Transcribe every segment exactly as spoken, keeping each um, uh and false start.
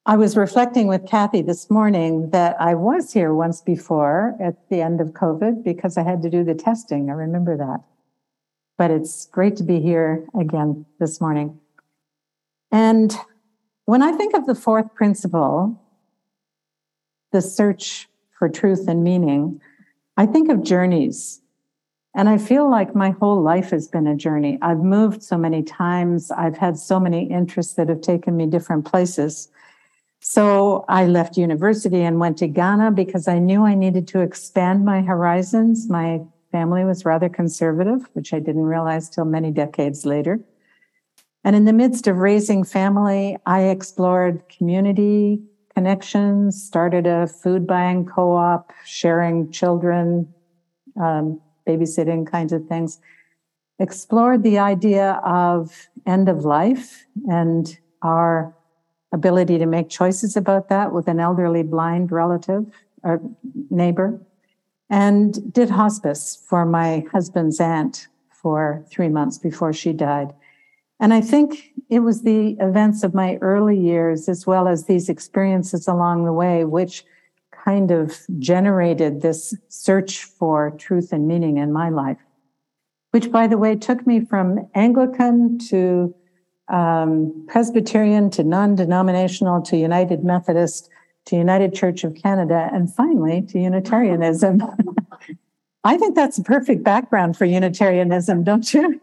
I was reflecting with Kathy this morning that I was here once before at the end of COVID because I had to do the testing. I remember that. But it's great to be here again this morning. And when I think of the fourth principle, the search for truth and meaning, I think of journeys. And I feel like my whole life has been a journey. I've moved so many times. I've had so many interests that have taken me different places. So I left university and went to Ghana because I knew I needed to expand my horizons. My family was rather conservative, which I didn't realize till many decades later. And in the midst of raising family, I explored community connections, started a food buying co-op, sharing children, um, babysitting kinds of things, explored the idea of end of life and our ability to make choices about that with an elderly blind relative or neighbor, and did hospice for my husband's aunt for three months before she died. And I think it was the events of my early years, as well as these experiences along the way, which kind of generated this search for truth and meaning in my life, which, by the way, took me from Anglican to um, Presbyterian to non-denominational to United Methodist to United Church of Canada, and finally to Unitarianism. I think that's a perfect background for Unitarianism, don't you?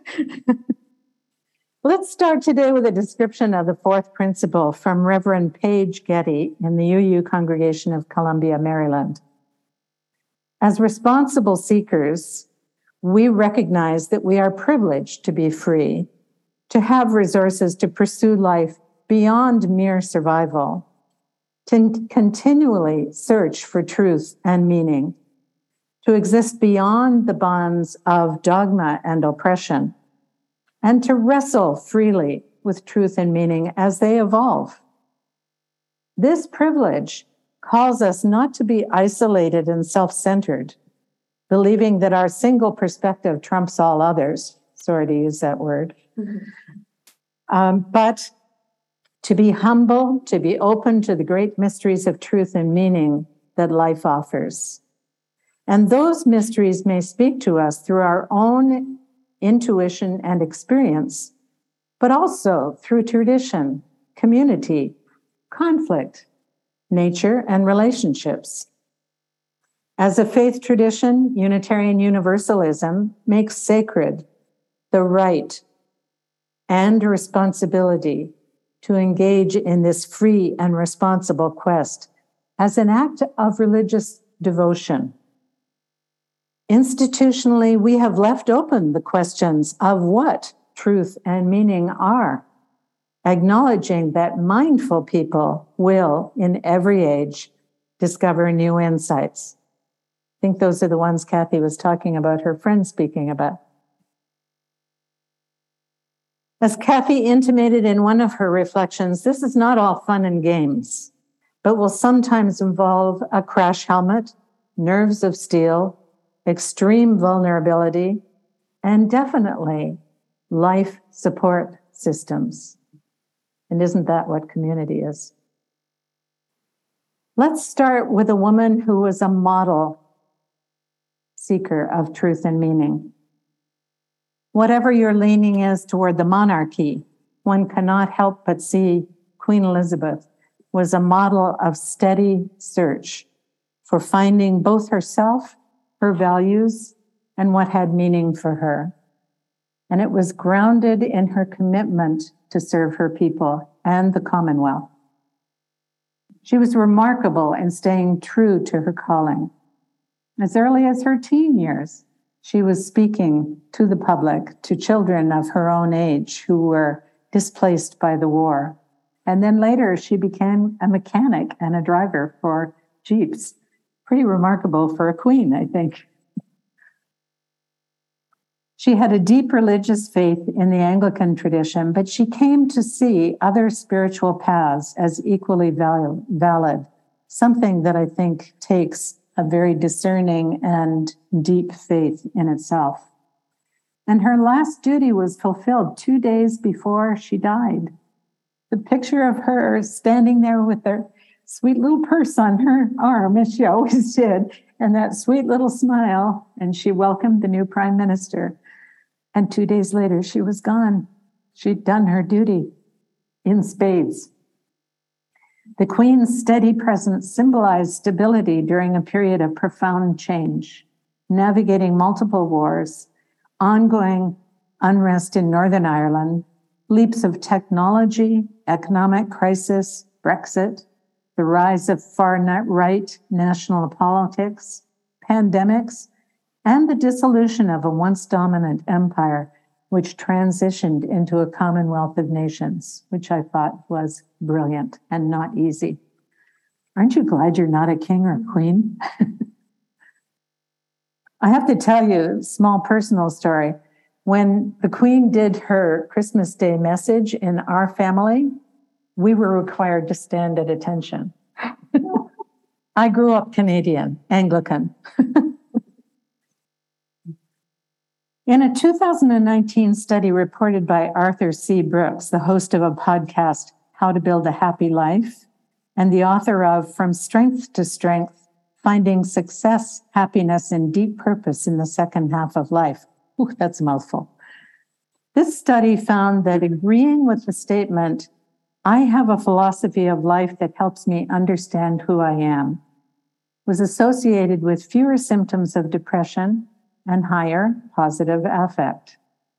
Let's start today with a description of the fourth principle from Reverend Paige Getty in the U U Congregation of Columbia, Maryland. As responsible seekers, we recognize that we are privileged to be free, to have resources to pursue life beyond mere survival, to continually search for truth and meaning, to exist beyond the bonds of dogma and oppression, and to wrestle freely with truth and meaning as they evolve. This privilege calls us not to be isolated and self-centered, believing that our single perspective trumps all others. Sorry to use that word. Mm-hmm. Um, but to be humble, to be open to the great mysteries of truth and meaning that life offers. And those mysteries may speak to us through our own intuition and experience, but also through tradition, community, conflict, nature, and relationships. As a faith tradition, Unitarian Universalism makes sacred the right and responsibility to engage in this free and responsible quest as an act of religious devotion. Institutionally, we have left open the questions of what truth and meaning are, acknowledging that mindful people will, in every age, discover new insights. I think those are the ones Kathy was talking about, her friend speaking about. As Kathy intimated in one of her reflections, this is not all fun and games, but will sometimes involve a crash helmet, nerves of steel, extreme vulnerability, and definitely life support systems. And isn't that what community is? Let's start with a woman who was a model seeker of truth and meaning. Whatever your leaning is toward the monarchy, one cannot help but see Queen Elizabeth was a model of steady search for finding both herself, her values, and what had meaning for her. And it was grounded in her commitment to serve her people and the Commonwealth. She was remarkable in staying true to her calling. As early as her teen years, she was speaking to the public, to children of her own age who were displaced by the war. And then later, she became a mechanic and a driver for Jeeps. Pretty remarkable for a queen, I think. She had a deep religious faith in the Anglican tradition, but she came to see other spiritual paths as equally val- valid, something that I think takes a very discerning and deep faith in itself. And her last duty was fulfilled two days before she died. the picture of her standing there with her sweet little purse on her arm, as she always did, and that sweet little smile, and she welcomed the new prime minister. And two days later, she was gone. She'd done her duty in spades. The Queen's steady presence symbolized stability during a period of profound change, navigating multiple wars, ongoing unrest in Northern Ireland, leaps of technology, economic crisis, Brexit, the rise of far-right national politics, pandemics, and the dissolution of a once dominant empire, which transitioned into a Commonwealth of Nations, which I thought was brilliant and not easy. Aren't you glad you're not a king or a queen? I have to tell you a small personal story. When the Queen did her Christmas Day message in our family, we were required to stand at attention. I grew up Canadian, Anglican. In a two thousand nineteen study reported by Arthur C. Brooks, the host of a podcast, How to Build a Happy Life, and the author of From Strength to Strength, Finding Success, Happiness, and Deep Purpose in the Second Half of Life. Ooh, that's a mouthful. This study found that agreeing with the statement, I have a philosophy of life that helps me understand who I am, was associated with fewer symptoms of depression and higher positive affect.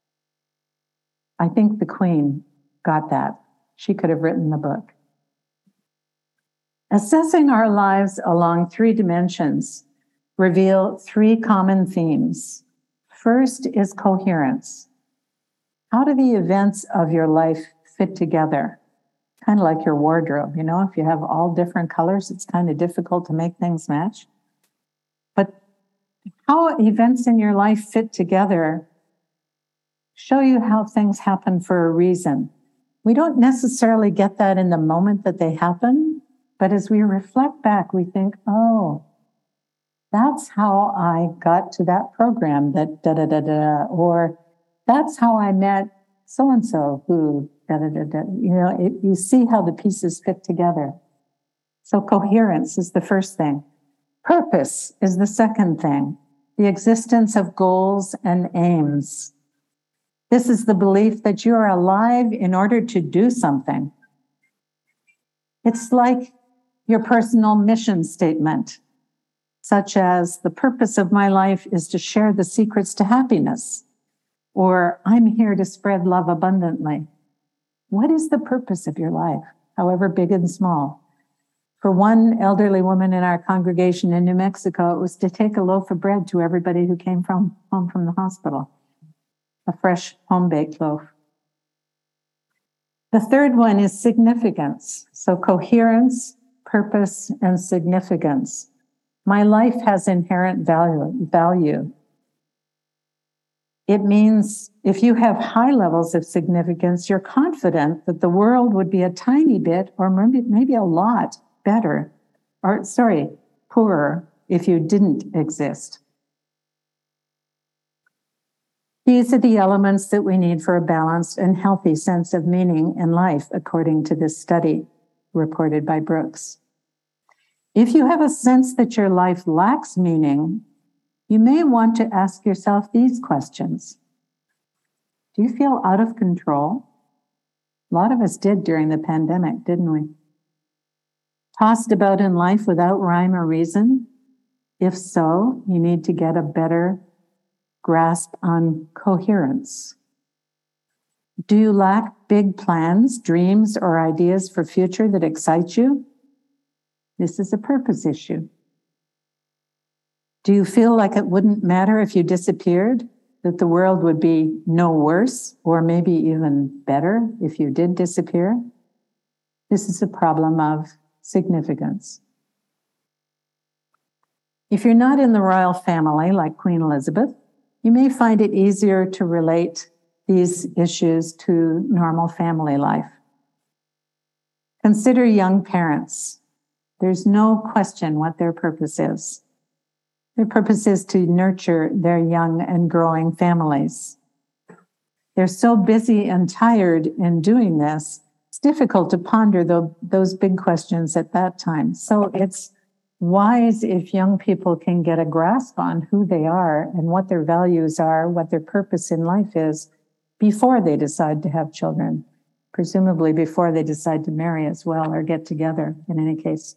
I think the Queen got that. She could have written the book. Assessing our lives along three dimensions reveal three common themes. First is coherence. How do the events of your life fit together? Kind of like your wardrobe, you know, if you have all different colors, it's kind of difficult to make things match. But how events in your life fit together show you how things happen for a reason. We don't necessarily get that in the moment that they happen, but as we reflect back, we think, oh, that's how I got to that program that da da da da, or that's how I met so-and-so who da da da da. You know, it, you see how the pieces fit together. So coherence is the first thing. Purpose is the second thing. The existence of goals and aims. This is the belief that you are alive in order to do something. It's like your personal mission statement, such as the purpose of my life is to share the secrets to happiness, or I'm here to spread love abundantly. What is the purpose of your life, however big and small? For one elderly woman in our congregation in New Mexico, it was to take a loaf of bread to everybody who came from home from the hospital, a fresh home-baked loaf. The third one is significance. So coherence, purpose, and significance. My life has inherent value. value. It means if you have high levels of significance, you're confident that the world would be a tiny bit or maybe, maybe a lot better, or sorry, poorer if you didn't exist. These are the elements that we need for a balanced and healthy sense of meaning in life, according to this study reported by Brooks. If you have a sense that your life lacks meaning, you may want to ask yourself these questions. Do you feel out of control? A lot of us did during the pandemic, didn't we? Tossed about in life without rhyme or reason? If so, you need to get a better grasp on coherence. Do you lack big plans, dreams, or ideas for future that excite you? This is a purpose issue. Do you feel like it wouldn't matter if you disappeared, that the world would be no worse, or maybe even better if you did disappear? This is a problem of significance. If you're not in the royal family like Queen Elizabeth, you may find it easier to relate these issues to normal family life. Consider young parents. There's no question what their purpose is. Their purpose is to nurture their young and growing families. They're so busy and tired in doing this difficult to ponder tho- those big questions at that time. So it's wise if young people can get a grasp on who they are and what their values are, what their purpose in life is before they decide to have children, presumably before they decide to marry as well or get together in any case.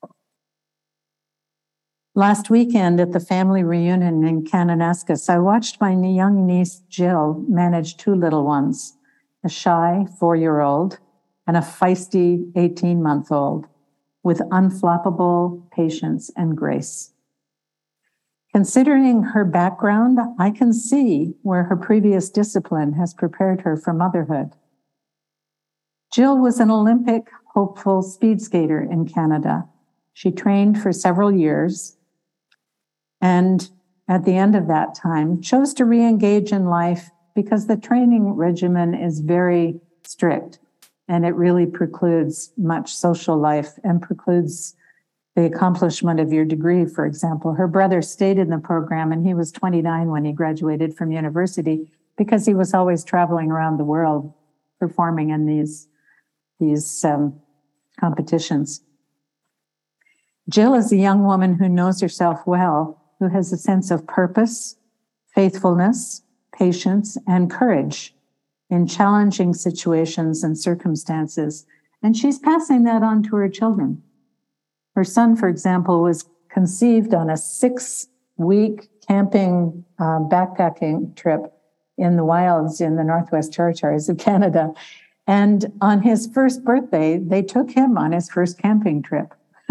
Last weekend at the family reunion in Kananaskis, I watched my young niece Jill manage two little ones, a shy four-year-old and a feisty eighteen-month-old, with unflappable patience and grace. Considering her background, I can see where her previous discipline has prepared her for motherhood. Jill was an Olympic hopeful speed skater in Canada. She trained for several years and at the end of that time chose to re-engage in life because the training regimen is very strict. And it really precludes much social life and precludes the accomplishment of your degree, for example. Her brother stayed in the program and he was twenty-nine when he graduated from university because he was always traveling around the world performing in these, these um, competitions. Jill is a young woman who knows herself well, who has a sense of purpose, faithfulness, patience, and courage in challenging situations and circumstances, and she's passing that on to her children. Her son, for example, was conceived on a six-week camping uh, backpacking trip in the wilds in the Northwest Territories of Canada. And on his first birthday, they took him on his first camping trip.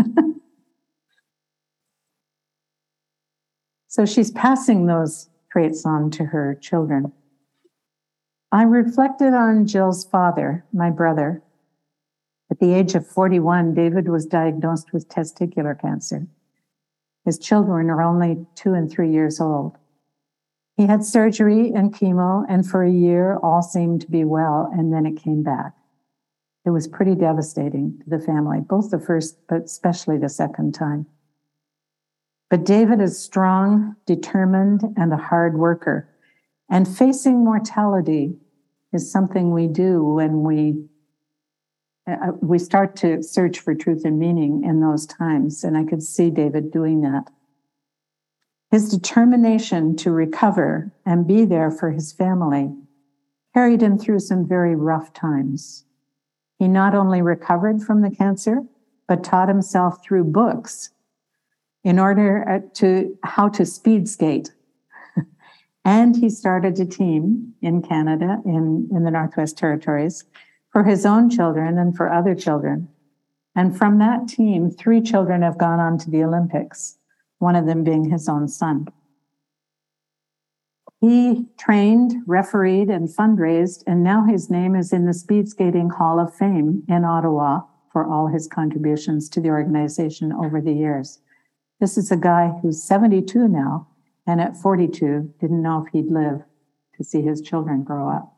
So she's passing those traits on to her children. I reflected on Jill's father, my brother. At the age of forty-one, David was diagnosed with testicular cancer. His children are only two and three years old. He had surgery and chemo, and for a year, all seemed to be well, and then it came back. It was pretty devastating to the family, both the first, but especially the second time. But David is strong, determined, and a hard worker. And facing mortality is something we do when we uh, we start to search for truth and meaning in those times. And I could see David doing that. His determination to recover and be there for his family carried him through some very rough times. He not only recovered from the cancer, but taught himself through books in order to how to speed skate. And he started a team in Canada, in, in the Northwest Territories, for his own children and for other children. And from that team, three children have gone on to the Olympics, one of them being his own son. He trained, refereed, and fundraised, and now his name is in the Speed Skating Hall of Fame in Ottawa for all his contributions to the organization over the years. This is a guy who's seventy-two now, and at forty-two, didn't know if he'd live to see his children grow up.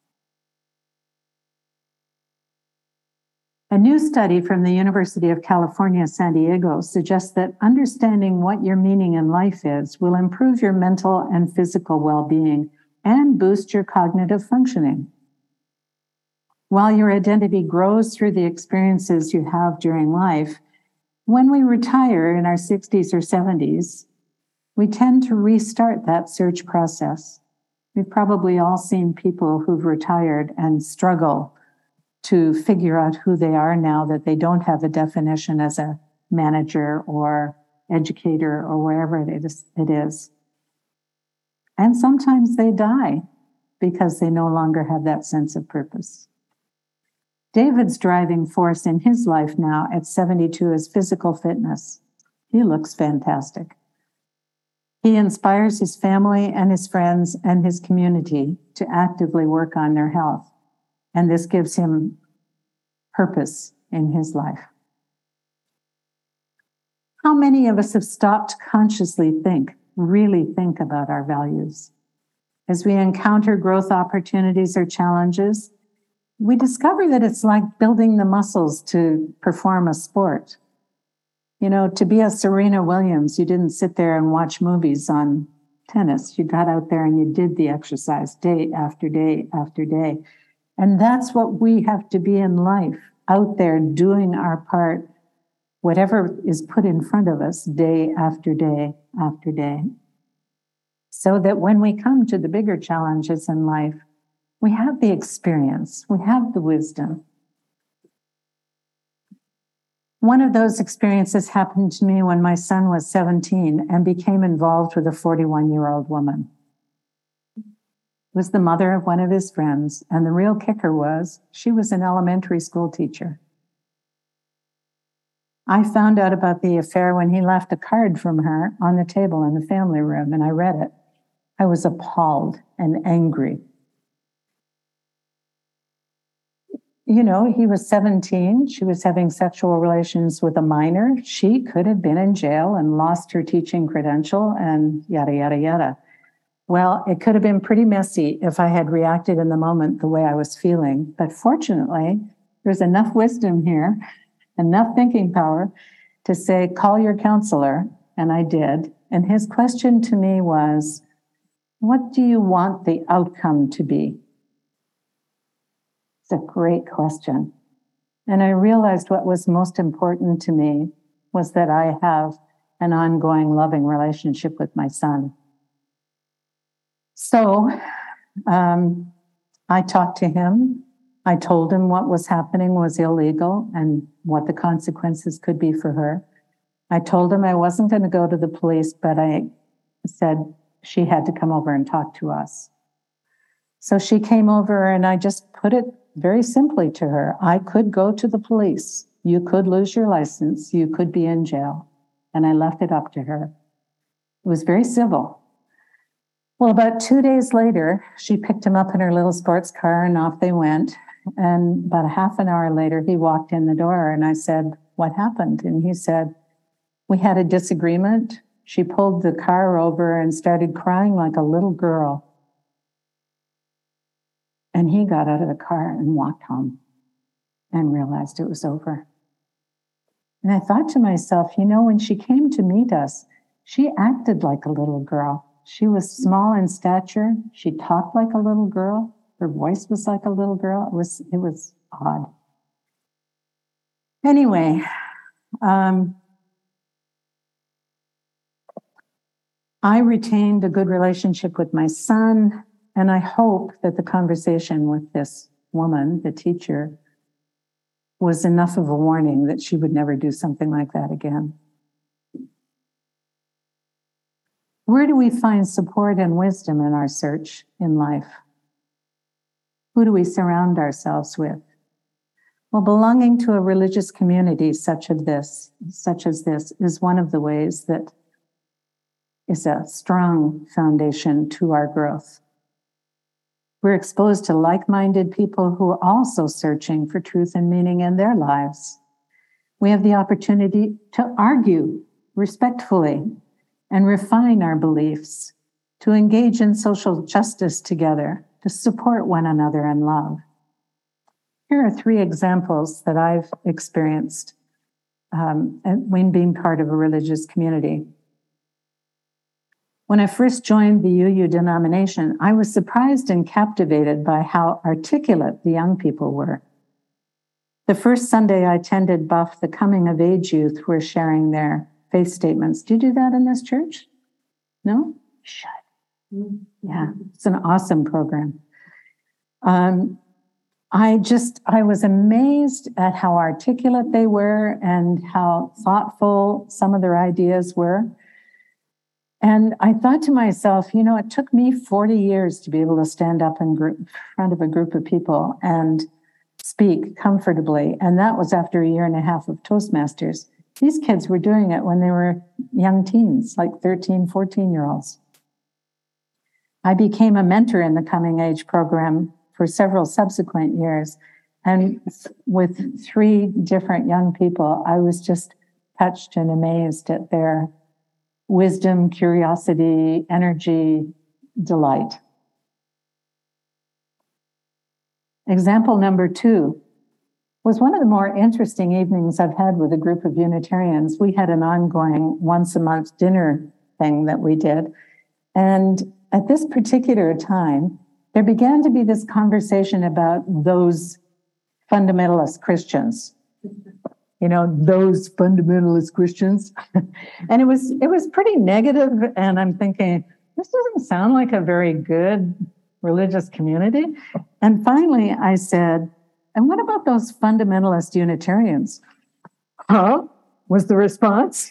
A new study from the University of California, San Diego suggests that understanding what your meaning in life is will improve your mental and physical well-being and boost your cognitive functioning. While your identity grows through the experiences you have during life, when we retire in our sixties or seventies, we tend to restart that search process. We've probably all seen people who've retired and struggle to figure out who they are now that they don't have a definition as a manager or educator or wherever it is. It is. And sometimes they die because they no longer have that sense of purpose. David's driving force in his life now at seventy-two is physical fitness. He looks fantastic. He inspires his family and his friends and his community to actively work on their health. And this gives him purpose in his life. How many of us have stopped to consciously think, really think about our values? As we encounter growth opportunities or challenges, we discover that it's like building the muscles to perform a sport. You know, to be a Serena Williams, you didn't sit there and watch movies on tennis. You got out there and you did the exercise day after day after day. And that's what we have to be in life, out there doing our part, whatever is put in front of us day after day after day. So that when we come to the bigger challenges in life, we have the experience, we have the wisdom. One of those experiences happened to me when my son was seventeen and became involved with a forty-one-year-old woman. Was the mother of one of his friends, and the real kicker was she was an elementary school teacher. I found out about the affair when he left a card from her on the table in the family room, and I read it. I was appalled and angry. You know, he was seventeen. She was having sexual relations with a minor. She could have been in jail and lost her teaching credential and yada, yada, yada. Well, it could have been pretty messy if I had reacted in the moment the way I was feeling. But fortunately, there's enough wisdom here, enough thinking power to say, call your counselor. And I did. And his question to me was, what do you want the outcome to be? It's a great question. And I realized what was most important to me was that I have an ongoing loving relationship with my son. So um, I talked to him. I told him what was happening was illegal and what the consequences could be for her. I told him I wasn't going to go to the police, but I said she had to come over and talk to us. So she came over, and I just put it very simply to her. I could go to the police. You could lose your license. You could be in jail. And I left it up to her. It was very civil. Well, about two days later, she picked him up in her little sports car and off they went. And about a half an hour later, he walked in the door and I said, what happened? And he said, we had a disagreement. She pulled the car over and started crying like a little girl. And he got out of the car and walked home and realized it was over. And I thought to myself, you know, when she came to meet us, she acted like a little girl. She was small in stature. She talked like a little girl. Her voice was like a little girl. It was, it was odd. Anyway, um, I retained a good relationship with my son, and I hope that the conversation with this woman, the teacher, was enough of a warning that she would never do something like that again. Where do we find support and wisdom in our search in life? Who do we surround ourselves with? Well, belonging to a religious community such as this, such as this is one of the ways that is a strong foundation to our growth. We're exposed to like-minded people who are also searching for truth and meaning in their lives. We have the opportunity to argue respectfully and refine our beliefs, to engage in social justice together, to support one another in love. Here are three examples that I've experienced um, when being part of a religious community. When I first joined the U U denomination, I was surprised and captivated by how articulate the young people were. The first Sunday I attended Buff, the coming of age youth were sharing their faith statements. Do you do that in this church? No? Shut. Yeah, it's an awesome program. Um, I just, I was amazed at how articulate they were and how thoughtful some of their ideas were. And I thought to myself, you know, it took me forty years to be able to stand up in group, front of a group of people and speak comfortably. And that was after a year and a half of Toastmasters. These kids were doing it when they were young teens, like thirteen, fourteen-year-olds. I became a mentor in the Coming Age program for several subsequent years. And with three different young people, I was just touched and amazed at their wisdom, curiosity, energy, delight. Example number two was one of the more interesting evenings I've had with a group of Unitarians. We had an ongoing once a month dinner thing that we did. And at this particular time, there began to be this conversation about those fundamentalist Christians. You know, those fundamentalist Christians. And it was it was pretty negative, and I'm thinking, this doesn't sound like a very good religious community. And finally I said, and what about those fundamentalist Unitarians? Huh? Was the response.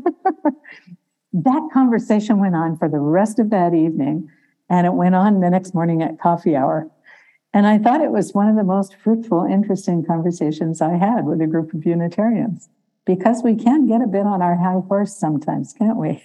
That conversation went on for the rest of that evening, and it went on the next morning at coffee hour. And I thought it was one of the most fruitful, interesting conversations I had with a group of Unitarians, because we can get a bit on our high horse sometimes, can't we?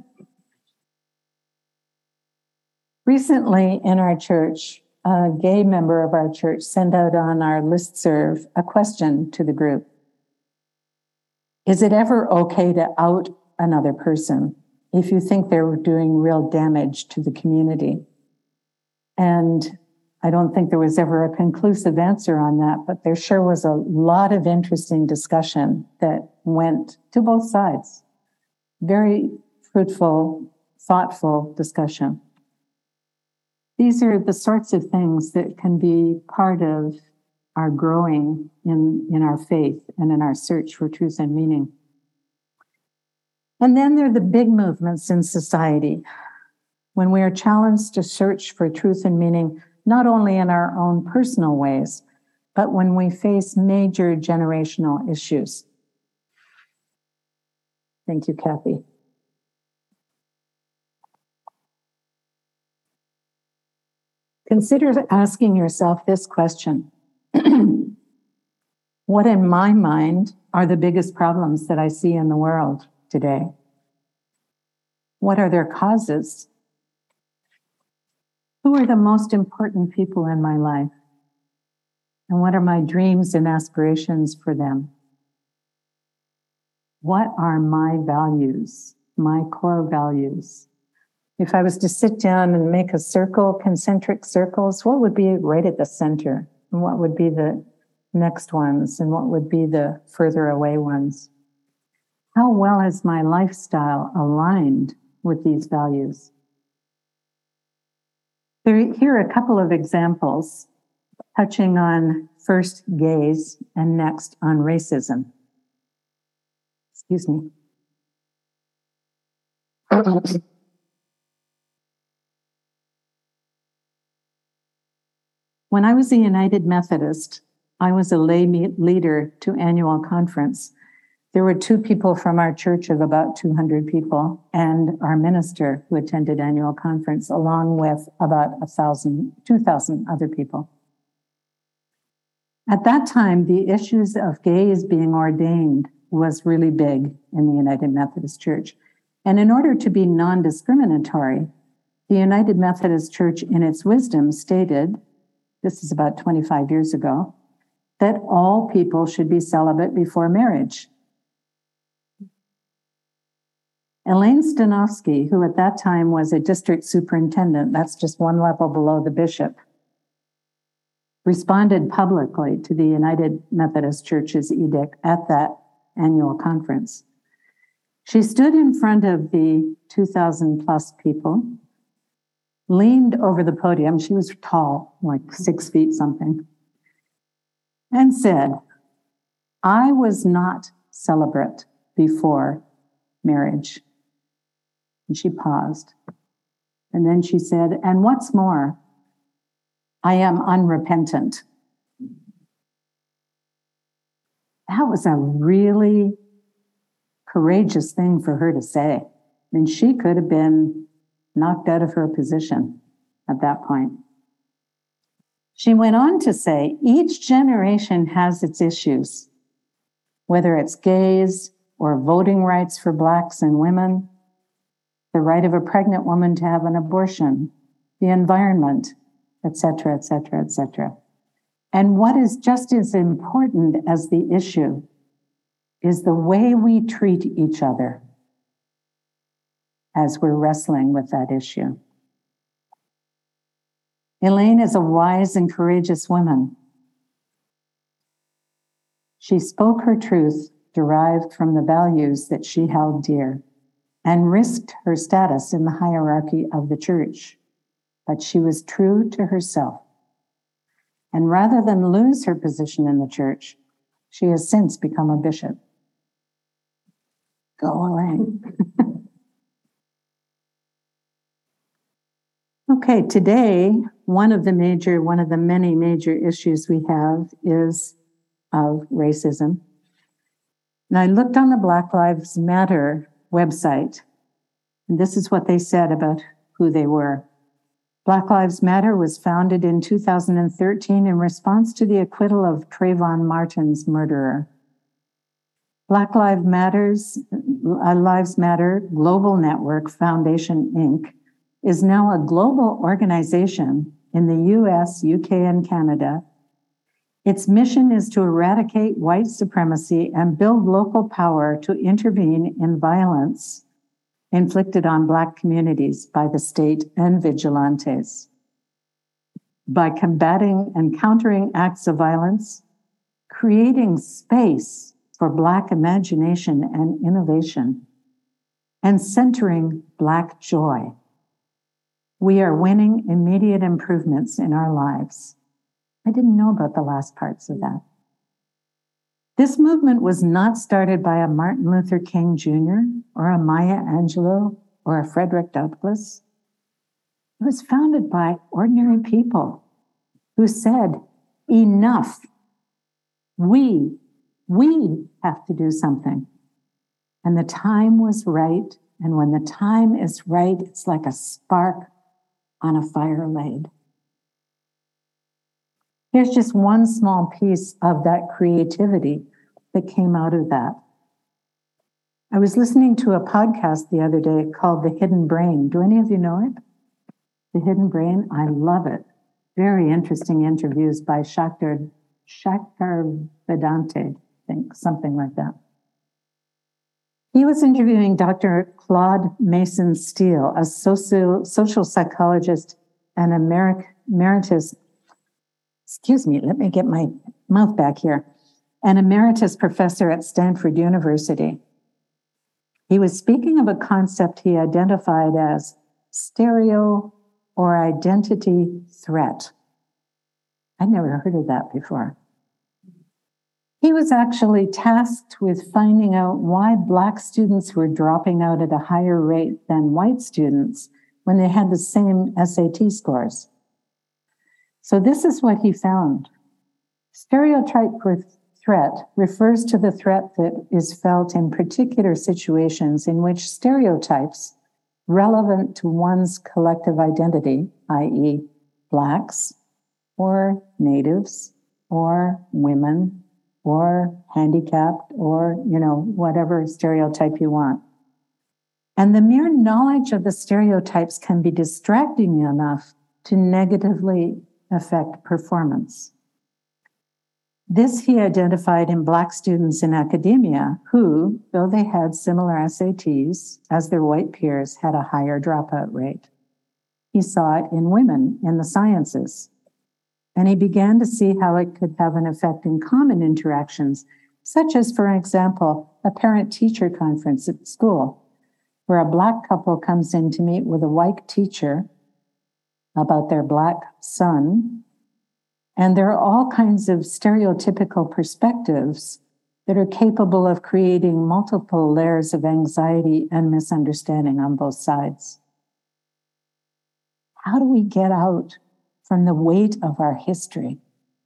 Recently in our church, a gay member of our church sent out on our listserv a question to the group. Is it ever okay to out another person if you think they're doing real damage to the community? And I don't think there was ever a conclusive answer on that, but there sure was a lot of interesting discussion that went to both sides. Very fruitful, thoughtful discussion. These are the sorts of things that can be part of our growing in, in our faith and in our search for truth and meaning. And then there are the big movements in society, when we are challenged to search for truth and meaning, not only in our own personal ways, but when we face major generational issues. Thank you, Kathy. Consider asking yourself this question. What in my mind are the biggest problems that I see in the world today? What are their causes? Who are the most important people in my life? And what are my dreams and aspirations for them? What are my values, my core values? If I was to sit down and make a circle, concentric circles, what would be right at the center? And what would be the next ones? And what would be the further away ones? How well is my lifestyle aligned with these values? There, here are a couple of examples touching on first gays and next on racism. Excuse me. When I was a United Methodist, I was a lay leader to annual conference. There were two people from our church of about two hundred people and our minister who attended annual conference, along with about a thousand, two thousand other people. At that time, the issues of gays being ordained was really big in the United Methodist Church. And in order to be non-discriminatory, the United Methodist Church in its wisdom stated, this is about twenty-five years ago, that all people should be celibate before marriage. Elaine Stanofsky, who at that time was a district superintendent, that's just one level below the bishop, responded publicly to the United Methodist Church's edict at that annual conference. She stood in front of the two thousand plus people, leaned over the podium, she was tall, like six feet something, and said, I was not celibate before marriage. And she paused. And then she said, and what's more, I am unrepentant. That was a really courageous thing for her to say. And she could have been knocked out of her position at that point. She went on to say, each generation has its issues, whether it's gays or voting rights for blacks and women, the right of a pregnant woman to have an abortion, the environment, et cetera, et cetera, et cetera. And what is just as important as the issue is the way we treat each other as we're wrestling with that issue. Elaine is a wise and courageous woman. She spoke her truth derived from the values that she held dear and risked her status in the hierarchy of the church. but she was true to herself. And rather than lose her position in the church, she has since become a bishop. Go Elaine. Okay, today, one of the major, one of the many major issues we have is of racism. And I looked on the Black Lives Matter website, and this is what they said about who they were. Black Lives Matter was founded in two thousand thirteen in response to the acquittal of Trayvon Martin's murderer. Black Lives Matters, uh, Lives Matter Global Network Foundation, Incorporated is now a global organization in the U S, U K, and Canada. Its mission is to eradicate white supremacy and build local power to intervene in violence inflicted on Black communities by the state and vigilantes. By combating and countering acts of violence, creating space for Black imagination and innovation, and centering Black joy, we are winning immediate improvements in our lives. I didn't know about the last parts of that. This movement was not started by a Martin Luther King Junior or a Maya Angelou or a Frederick Douglass. It was founded by ordinary people who said, enough. We, we have to do something. And the time was right. And when the time is right, it's like a spark on a fire laid. Here's just one small piece of that creativity that came out of that. I was listening to a podcast the other day called The Hidden Brain. Do any of you know it? The Hidden Brain? I love it. Very interesting interviews by Shankar, Shankar Vedante, I think, something like that. He was interviewing Doctor Claude Mason Steele, a socio, social psychologist and Ameri- emeritus, excuse me, let me get my mouth back here, an emeritus professor at Stanford University. He was speaking of a concept he identified as stereo or identity threat. I'd never heard of that before. He was actually tasked with finding out why Black students were dropping out at a higher rate than white students when they had the same S A T scores. So this is what he found. Stereotype threat refers to the threat that is felt in particular situations in which stereotypes relevant to one's collective identity, that is, Blacks or Natives or women, or handicapped, or, you know, whatever stereotype you want. And the mere knowledge of the stereotypes can be distracting enough to negatively affect performance. This he identified in Black students in academia who, though they had similar S A Ts as their white peers, had a higher dropout rate. He saw it in women in the sciences. And he began to see how it could have an effect in common interactions, such as, for example, a parent-teacher conference at school, where a Black couple comes in to meet with a white teacher about their Black son. And there are all kinds of stereotypical perspectives that are capable of creating multiple layers of anxiety and misunderstanding on both sides. How do we get out from the weight of our history?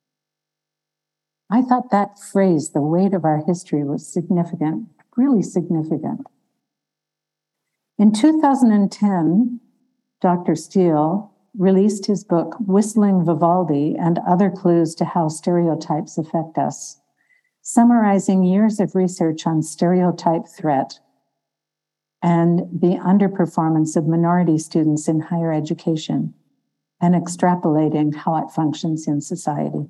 I thought that phrase, the weight of our history, was significant, really significant. In two thousand ten, Doctor Steele released his book, Whistling Vivaldi and Other Clues to How Stereotypes Affect Us, summarizing years of research on stereotype threat and the underperformance of minority students in higher education, and extrapolating how it functions in society.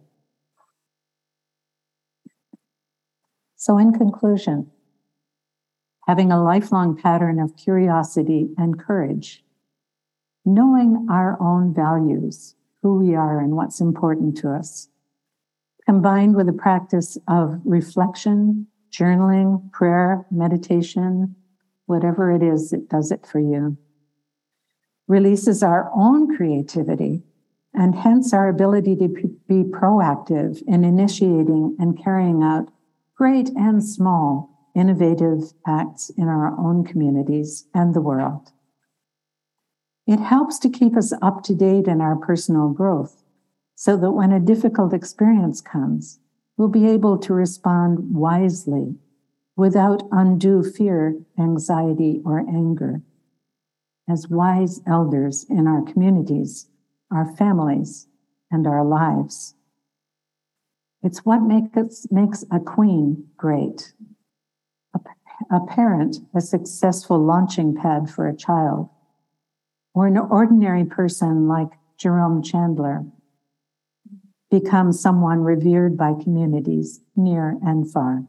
So in conclusion, having a lifelong pattern of curiosity and courage, knowing our own values, who we are and what's important to us, combined with a practice of reflection, journaling, prayer, meditation, whatever it is that does it for you, releases our own creativity, and hence our ability to be proactive in initiating and carrying out great and small innovative acts in our own communities and the world. It helps to keep us up to date in our personal growth so that when a difficult experience comes, we'll be able to respond wisely without undue fear, anxiety, or anger. As wise elders in our communities, our families, and our lives. It's what make us, makes a queen great. A, a parent, a successful launching pad for a child, or an ordinary person like Jerome Chandler becomes someone revered by communities near and far.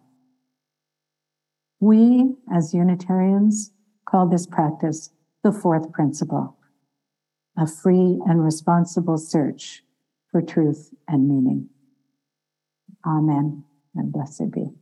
We, as Unitarians, call this practice the fourth principle, a free and responsible search for truth and meaning. Amen, and blessed be.